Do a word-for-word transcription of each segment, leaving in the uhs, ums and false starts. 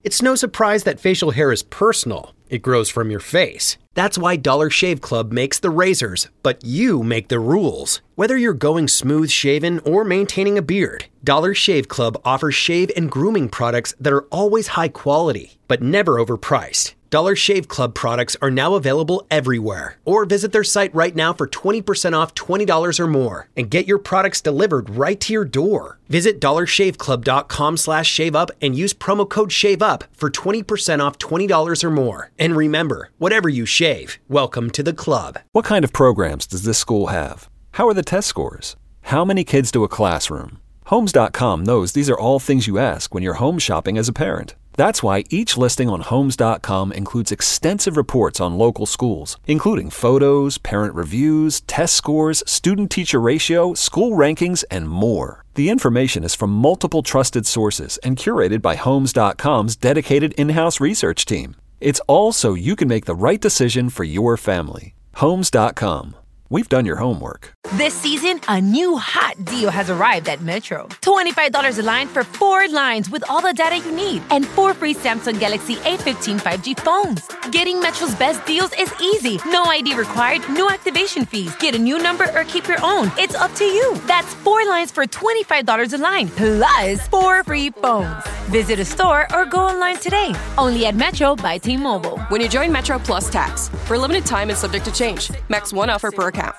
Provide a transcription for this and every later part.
It's no surprise that facial hair is personal. It grows from your face. That's why Dollar Shave Club makes the razors, but you make the rules. Whether you're going smooth shaven or maintaining a beard, Dollar Shave Club offers shave and grooming products that are always high quality, but never overpriced. Dollar Shave Club products are now available everywhere. Or visit their site right now for twenty percent off twenty dollars or more and get your products delivered right to your door. Visit dollarshaveclub.com slash shave up and use promo code SHAVEUP for twenty percent off twenty dollars or more. And remember, whatever you shave, welcome to the club. What kind of programs does this school have? How are the test scores? How many kids do a classroom? Homes dot com knows these are all things you ask when you're home shopping as a parent. That's why each listing on Homes dot com includes extensive reports on local schools, including photos, parent reviews, test scores, student-teacher ratio, school rankings, and more. The information is from multiple trusted sources and curated by Homes dot com's dedicated in-house research team. It's all so you can make the right decision for your family. Homes dot com. We've done your homework. This season, a new hot deal has arrived at Metro. twenty-five dollars a line for four lines with all the data you need and four free Samsung Galaxy A fifteen five G phones. Getting Metro's best deals is easy. No I D required, no activation fees. Get a new number or keep your own. It's up to you. That's four lines for twenty-five dollars a line, plus four free phones. Visit a store or go online today. Only at Metro by T-Mobile. When you join Metro Plus Tax. For a limited time and subject to change. Max one offer per account.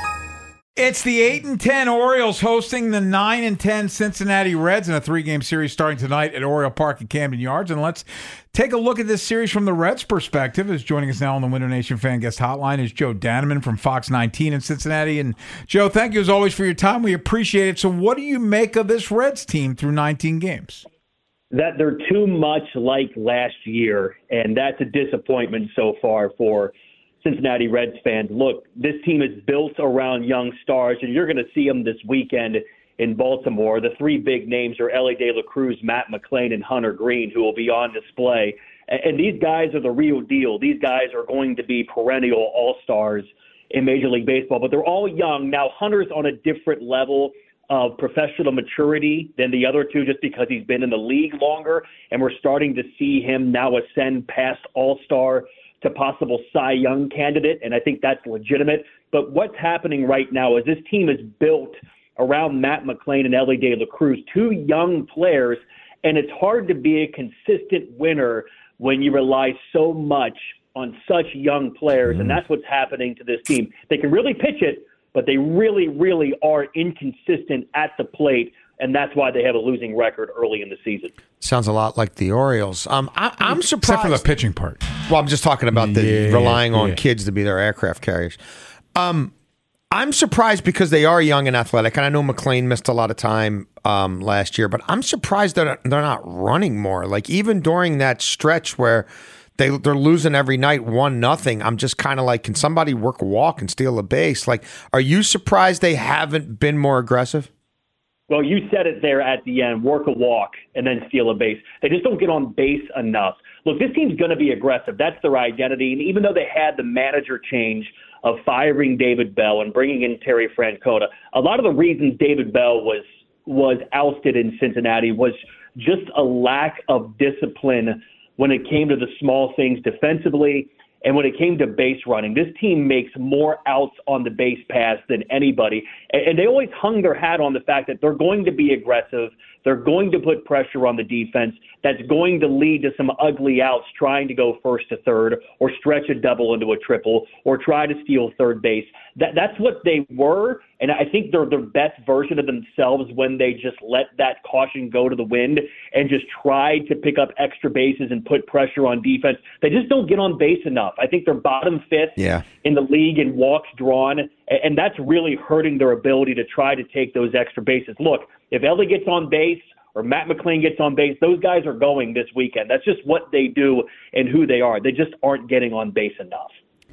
It's the eight and ten Orioles hosting the nine and ten Cincinnati Reds in a three-game series starting tonight at Oriole Park at Camden Yards. And let's take a look at this series from the Reds' perspective. Is joining us now on the Winter Nation Fan Guest Hotline is Joe Danneman from Fox nineteen in Cincinnati. And Joe, thank you as always for your time. We appreciate it. So what do you make of this Reds team through nineteen games? That they're too much like last year, and that's a disappointment so far for Cincinnati Reds fans. Look, this team is built around young stars, and you're going to see them this weekend in Baltimore. The three big names are Elly De La Cruz, Matt McLain, and Hunter Green, who will be on display. And these guys are the real deal. These guys are going to be perennial all-stars in Major League Baseball, but they're all young. Now, Hunter's on a different level of professional maturity than the other two just because he's been in the league longer, and we're starting to see him now ascend past all-star to possible Cy Young candidate, and I think that's legitimate. But what's happening right now is this team is built around Matt McLain and Elly De La Cruz, two young players, and it's hard to be a consistent winner when you rely so much on such young players, mm-hmm. and that's what's happening to this team. They can really pitch it, but they really, really are inconsistent at the plate, and that's why they have a losing record early in the season. Sounds a lot like the Orioles. Um, I, I'm surprised. Except for the pitching part. Well, I'm just talking about the yeah, relying on yeah. kids to be their aircraft carriers. Um, I'm surprised because they are young and athletic, and I know McLain missed a lot of time um, last year, but I'm surprised that they're not running more. Like even during that stretch where they they're losing every night one nothing, I'm just kind of like, can somebody work a walk and steal a base? Like, are you surprised they haven't been more aggressive? Well, you said it there at the end, work a walk and then steal a base. They just don't get on base enough. Look, this team's going to be aggressive. That's their identity. And even though they had the manager change of firing David Bell and bringing in Terry Francona, a lot of the reasons David Bell was was ousted in Cincinnati was just a lack of discipline when it came to the small things defensively. And when it came to base running, this team makes more outs on the base pass than anybody. And they always hung their hat on the fact that they're going to be aggressive. They're going to put pressure on the defense. That's going to lead to some ugly outs trying to go first to third or stretch a double into a triple or try to steal third base. That, that's what they were, and I think they're the best version of themselves when they just let that caution go to the wind and just try to pick up extra bases and put pressure on defense. They just don't get on base enough. I think they're bottom fifth yeah. in the league in walks drawn, and that's really hurting their ability to try to take those extra bases. Look, if Elly gets on base or Matt McLain gets on base, those guys are going this weekend. That's just what they do and who they are. They just aren't getting on base enough.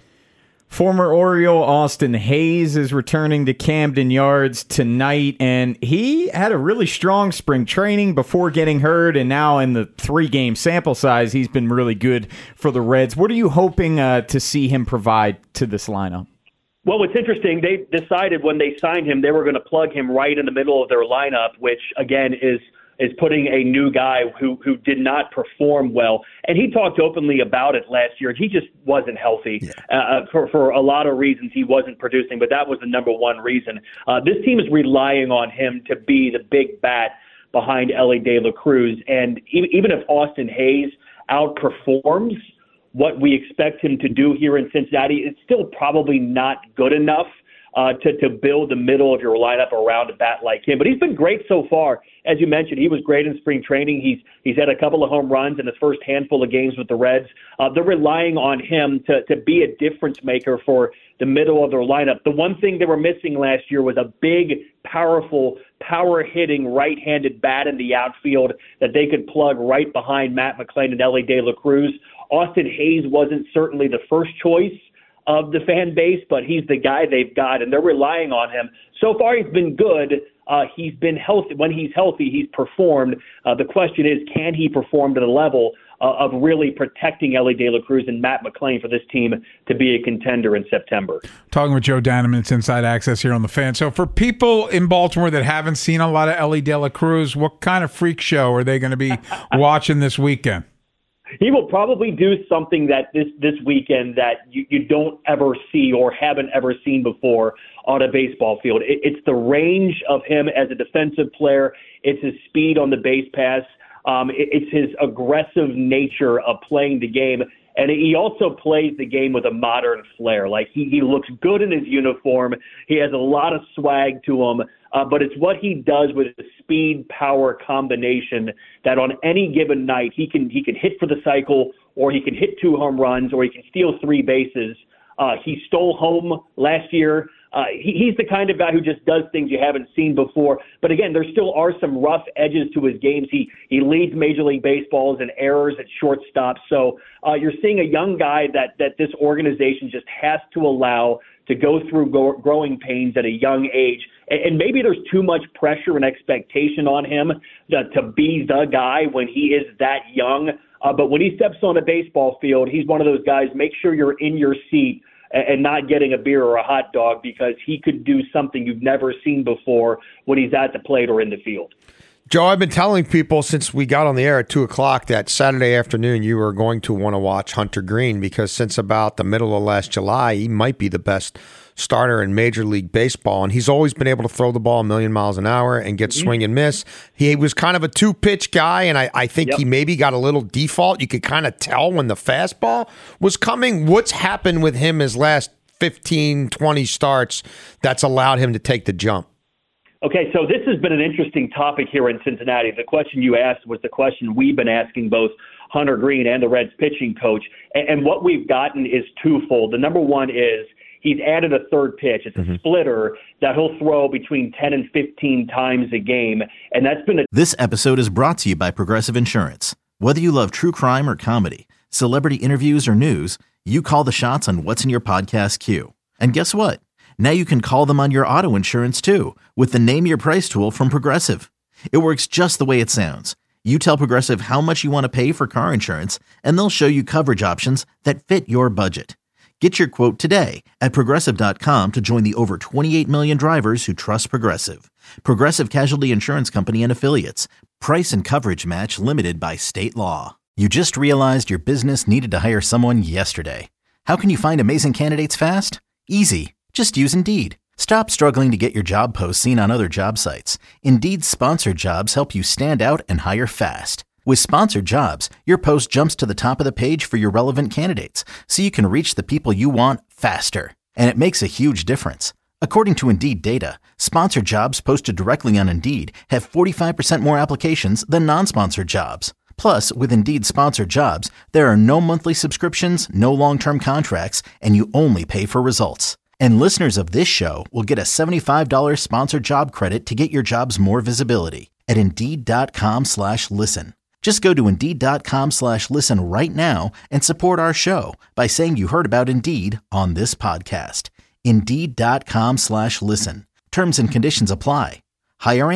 Former Oriole Austin Hayes is returning to Camden Yards tonight, and he had a really strong spring training before getting hurt, and now in the three-game sample size, he's been really good for the Reds. What are you hoping uh, to see him provide to this lineup? Well, what's interesting, they decided when they signed him, they were going to plug him right in the middle of their lineup, which, again, is is putting a new guy who who did not perform well. And he talked openly about it last year. He just wasn't healthy. Yeah. Uh, for, for a lot of reasons, he wasn't producing, but that was the number one reason. Uh, this team is relying on him to be the big bat behind Elly De La Cruz. And even if Austin Hayes outperforms what we expect him to do here in Cincinnati, it's still probably not good enough uh, to, to build the middle of your lineup around a bat like him. But he's been great so far. As you mentioned, he was great in spring training. He's he's had a couple of home runs in his first handful of games with the Reds. Uh, they're relying on him to, to be a difference maker for the middle of their lineup. The one thing they were missing last year was a big, powerful, power-hitting right-handed bat in the outfield that they could plug right behind Matt McClain and Elly De La Cruz. Austin Hayes wasn't certainly the first choice of the fan base, but he's the guy they've got, and they're relying on him. So far, he's been good. Uh, he's been healthy. When he's healthy, he's performed. Uh, the question is, can he perform to the level uh, of really protecting Elly De La Cruz and Matt McClain for this team to be a contender in September? Talking with Joe Danneman, it's Inside Access here on The Fan. So for people in Baltimore that haven't seen a lot of Elly De La Cruz, what kind of freak show are they going to be watching this weekend? He will probably do something that this, this weekend that you, you don't ever see or haven't ever seen before on a baseball field. It, it's the range of him as a defensive player. It's his speed on the base pass. Um, it, it's his aggressive nature of playing the game. And he also plays the game with a modern flair. Like, he, he looks good in his uniform. He has a lot of swag to him. Uh, but it's what he does with the speed-power combination that on any given night he can he can hit for the cycle, or he can hit two home runs, or he can steal three bases. Uh, he stole home last year. Uh, he, he's the kind of guy who just does things you haven't seen before. But again, there still are some rough edges to his games. He he leads Major League Baseball in errors at shortstop. So uh, you're seeing a young guy that that this organization just has to allow to go through go- growing pains at a young age. And, and maybe there's too much pressure and expectation on him to, to be the guy when he is that young. Uh, but when he steps on a baseball field, he's one of those guys, make sure you're in your seat and not getting a beer or a hot dog, because he could do something you've never seen before when he's at the plate or in the field. Joe, I've been telling people since we got on the air at two o'clock that Saturday afternoon you were going to want to watch Hunter Greene, because since about the middle of last July, he might be the best starter in Major League Baseball, and he's always been able to throw the ball a million miles an hour and get mm-hmm. swing and miss. He was kind of a two-pitch guy, and I, I think yep. he maybe got a little default. You could kind of tell when the fastball was coming. What's happened with him his last fifteen, twenty starts that's allowed him to take the jump? Okay, so this has been an interesting topic here in Cincinnati. The question you asked was the question we've been asking both Hunter Greene and the Reds pitching coach, and, and what we've gotten is twofold. The number one is he's added a third pitch. It's a mm-hmm. splitter that he'll throw between ten and fifteen times a game, and that's been a... This episode is brought to you by Progressive Insurance. Whether you love true crime or comedy, celebrity interviews or news, you call the shots on what's in your podcast queue. And guess what? Now you can call them on your auto insurance too with the Name Your Price tool from Progressive. It works just the way it sounds. You tell Progressive how much you want to pay for car insurance, and they'll show you coverage options that fit your budget. Get your quote today at Progressive dot com to join the over twenty-eight million drivers who trust Progressive. Progressive Casualty Insurance Company and Affiliates. Price and coverage match limited by state law. You just realized your business needed to hire someone yesterday. How can you find amazing candidates fast? Easy. Just use Indeed. Stop struggling to get your job posts seen on other job sites. Indeed's sponsored jobs help you stand out and hire fast. With sponsored jobs, your post jumps to the top of the page for your relevant candidates, so you can reach the people you want faster. And it makes a huge difference. According to Indeed data, sponsored jobs posted directly on Indeed have forty-five percent more applications than non-sponsored jobs. Plus, with Indeed sponsored jobs, there are no monthly subscriptions, no long-term contracts, and you only pay for results. And listeners of this show will get a seventy-five dollars sponsored job credit to get your jobs more visibility at Indeed.com slash listen. Just go to Indeed.com slash listen right now and support our show by saying you heard about Indeed on this podcast. Indeed.com slash listen. Terms and conditions apply. Hiring?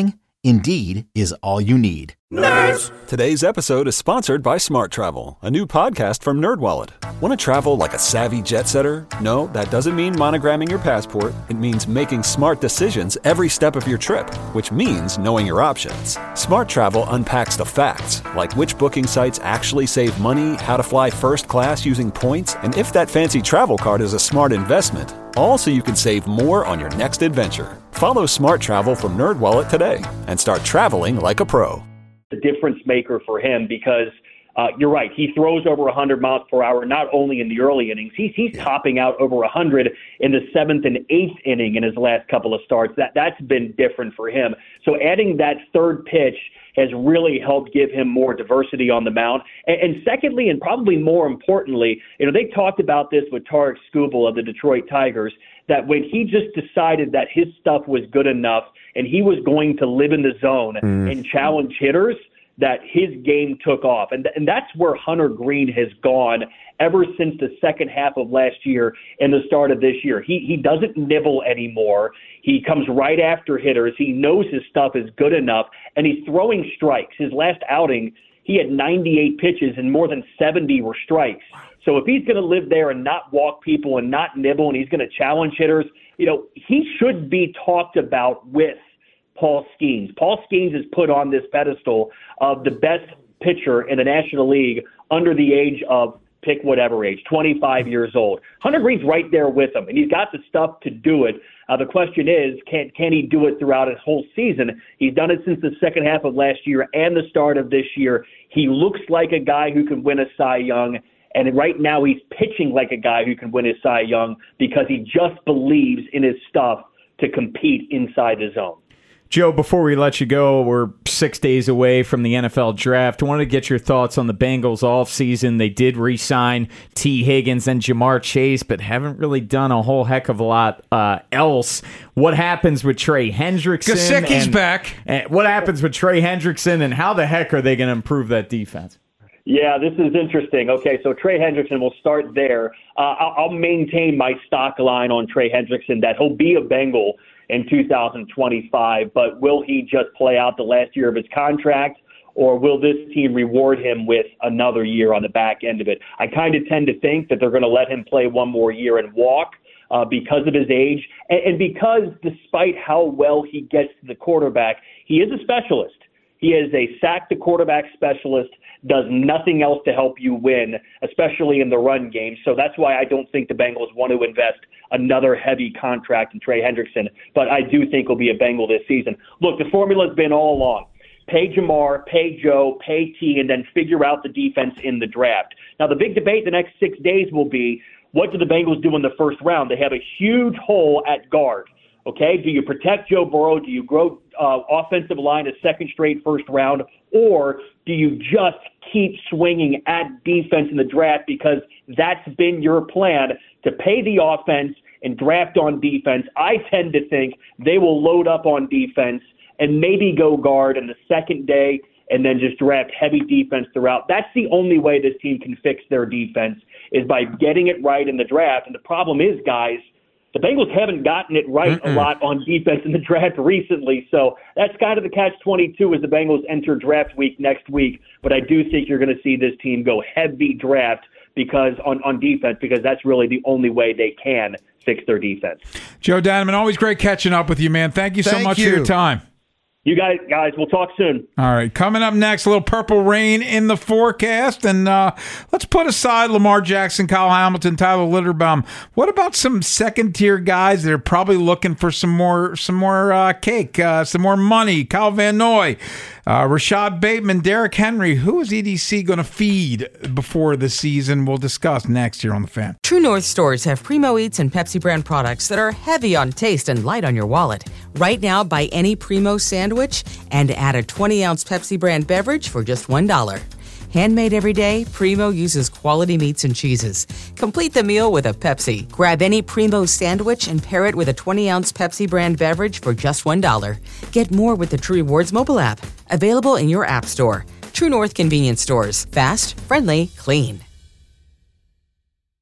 Indeed is all you need. Nerds! Today's episode is sponsored by Smart Travel, a new podcast from NerdWallet. Want to travel like a savvy jet setter? No, that doesn't mean monogramming your passport. It means making smart decisions every step of your trip, which means knowing your options. Smart Travel unpacks the facts, like which booking sites actually save money, how to fly first class using points, and if that fancy travel card is a smart investment. All so you can save more on your next adventure. Follow Smart Travel from NerdWallet today and start traveling like a pro. The difference maker for him because uh, you're right. He throws over one hundred miles per hour, not only in the early innings. He's, he's topping out over one hundred in the seventh and eighth inning in his last couple of starts. That, that's been different for him. So adding that third pitch has really helped give him more diversity on the mound. And, and secondly, and probably more importantly, you know, they talked about this with Tarik Skubal of the Detroit Tigers, that when he just decided that his stuff was good enough and he was going to live in the zone mm. and challenge hitters, that his game took off. And, and that's where Hunter Greene has gone ever since the second half of last year and the start of this year. He he doesn't nibble anymore. He comes right after hitters. He knows his stuff is good enough, and he's throwing strikes. His last outing, he had ninety-eight pitches, and more than seventy were strikes. So if he's going to live there and not walk people and not nibble, and he's going to challenge hitters, you know, he should be talked about with Paul Skeens. Paul Skeens is put on this pedestal of the best pitcher in the National League under the age of, pick whatever age, twenty-five years old. Hunter Greene's right there with him, and he's got the stuff to do it. Uh, the question is, can can he do it throughout his whole season? He's done it since the second half of last year and the start of this year. He looks like a guy who can win a Cy Young, and right now he's pitching like a guy who can win his Cy Young because he just believes in his stuff to compete inside the zone. Joe, before we let you go, we're six days away from the N F L draft. I wanted to get your thoughts on the Bengals offseason. They did re-sign T. Higgins and Jamar Chase, but haven't really done a whole heck of a lot uh, else. What happens with Trey Hendrickson? Gesicki's and, back. And what happens with Trey Hendrickson, and how the heck are they going to improve that defense? Yeah, this is interesting. Okay, so Trey Hendrickson, we'll start there. Uh, I'll, I'll maintain my stock line on Trey Hendrickson that he'll be a Bengal in two thousand twenty-five, but will he just play out the last year of his contract, or will this team reward him with another year on the back end of it? I kind of tend to think that they're going to let him play one more year and walk uh, because of his age, and, and because despite how well he gets to the quarterback, he is a specialist. He is a sack the quarterback specialist, does nothing else to help you win, especially in the run game. So that's why I don't think the Bengals want to invest another heavy contract in Trey Hendrickson, but I do think he'll be a Bengal this season. Look, the formula's been all along. Pay Jamar, pay Joe, pay T, and then figure out the defense in the draft. Now, the big debate the next six days will be, what do the Bengals do in the first round? They have a huge hole at guard. Okay, do you protect Joe Burrow? Do you grow uh, offensive line a second straight first round? Or do you just keep swinging at defense in the draft because that's been your plan to pay the offense and draft on defense? I tend to think they will load up on defense and maybe go guard in the second day and then just draft heavy defense throughout. That's the only way this team can fix their defense, is by getting it right in the draft. And the problem is, guys, the Bengals haven't gotten it right Mm-mm. a lot on defense in the draft recently, so that's kind of the catch twenty-two as the Bengals enter draft week next week. But I do think you're going to see this team go heavy draft because on, on defense, because that's really the only way they can fix their defense. Joe Danneman, always great catching up with you, man. Thank you so Thank much you. for your time. You guys, guys, we'll talk soon. All right, coming up next, a little purple rain in the forecast, and uh, let's put aside Lamar Jackson, Kyle Hamilton, Tyler Linderbaum. What about some second-tier guys that are probably looking for some more, some more uh, cake, uh, some more money? Kyle Van Noy, uh, Rashad Bateman, Derrick Henry. Who is E D C going to feed before the season? We'll discuss next year on The Fan. True North stores have Primo Eats and Pepsi brand products that are heavy on taste and light on your wallet. Right now, buy any Primo sandwich and add a twenty-ounce Pepsi brand beverage for just one dollar. Handmade every day, Primo uses quality meats and cheeses. Complete the meal with a Pepsi. Grab any Primo sandwich and pair it with a twenty-ounce Pepsi brand beverage for just one dollar. Get more with the True Rewards mobile app. Available in your app store. True North convenience stores. Fast, friendly, clean.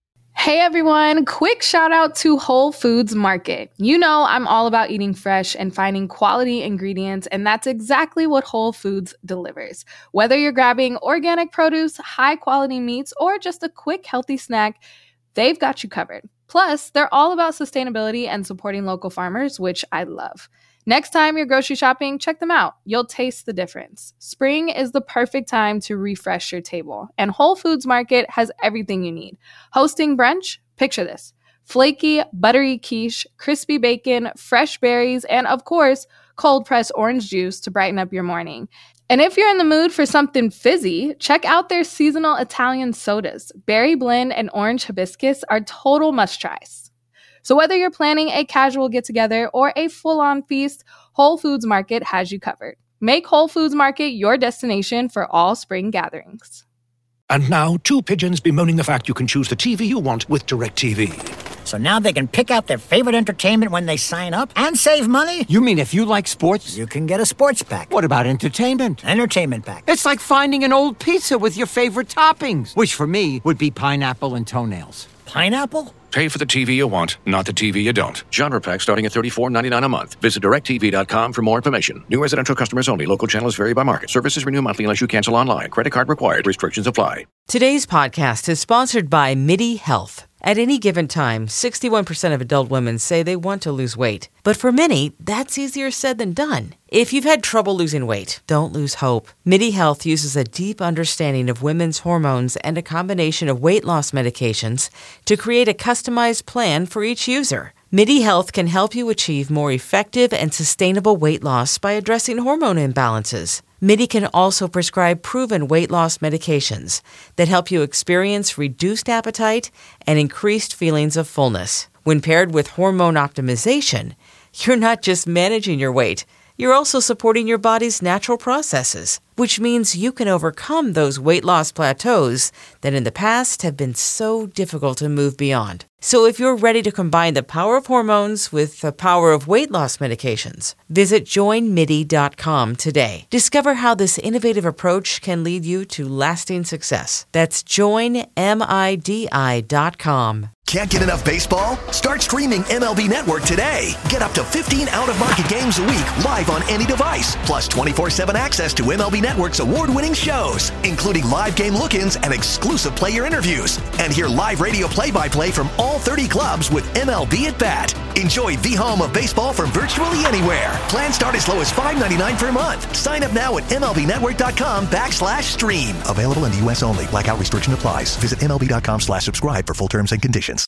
Hey everyone, quick shout out to Whole Foods Market. You know I'm all about eating fresh and finding quality ingredients, and that's exactly what Whole Foods delivers. Whether you're grabbing organic produce, high quality meats, or just a quick healthy snack, they've got you covered. Plus, they're all about sustainability and supporting local farmers, which I love. Next time you're grocery shopping, check them out. You'll taste the difference. Spring is the perfect time to refresh your table, and Whole Foods Market has everything you need. Hosting brunch? Picture this. Flaky, buttery quiche, crispy bacon, fresh berries, and of course, cold-pressed orange juice to brighten up your morning. And if you're in the mood for something fizzy, check out their seasonal Italian sodas. Berry blend and orange hibiscus are total must-tries. So whether you're planning a casual get-together or a full-on feast, Whole Foods Market has you covered. Make Whole Foods Market your destination for all spring gatherings. And now, two pigeons bemoaning the fact you can choose the T V you want with DirecTV. So now they can pick out their favorite entertainment when they sign up and save money? You mean if you like sports? You can get a sports pack. What about entertainment? Entertainment pack. It's like finding an old pizza with your favorite toppings, which for me would be pineapple and toenails. Pineapple? Pay for the T V you want, not the T V you don't. Genre pack starting at thirty-four ninety-nine a month. Visit direct T V dot com for more information. New residential customers only. Local channels vary by market. Services renew monthly unless you cancel online. Credit card required. Restrictions apply. Today's podcast is sponsored by MIDI Health. At any given time, sixty-one percent of adult women say they want to lose weight. But for many, that's easier said than done. If you've had trouble losing weight, don't lose hope. MIDI Health uses a deep understanding of women's hormones and a combination of weight loss medications to create a customized plan for each user. MIDI Health can help you achieve more effective and sustainable weight loss by addressing hormone imbalances. MIDI can also prescribe proven weight loss medications that help you experience reduced appetite and increased feelings of fullness. When paired with hormone optimization, you're not just managing your weight, you're also supporting your body's natural processes, which means you can overcome those weight loss plateaus that in the past have been so difficult to move beyond. So if you're ready to combine the power of hormones with the power of weight loss medications, visit join midi dot com today. Discover how this innovative approach can lead you to lasting success. That's join midi dot com. Can't get enough baseball? Start streaming M L B Network today. Get up to fifteen out-of-market games a week live on any device, plus twenty-four seven access to M L B Network's award-winning shows, including live game look-ins and exclusive player interviews. And hear live radio play-by-play from all thirty clubs with M L B at Bat. Enjoy the home of baseball from virtually anywhere. Plans start as low as five ninety-nine per month. Sign up now at M L B network dot com backslash stream. Available in the U S only. Blackout restriction applies. Visit M L B dot com slash subscribe for full terms and conditions.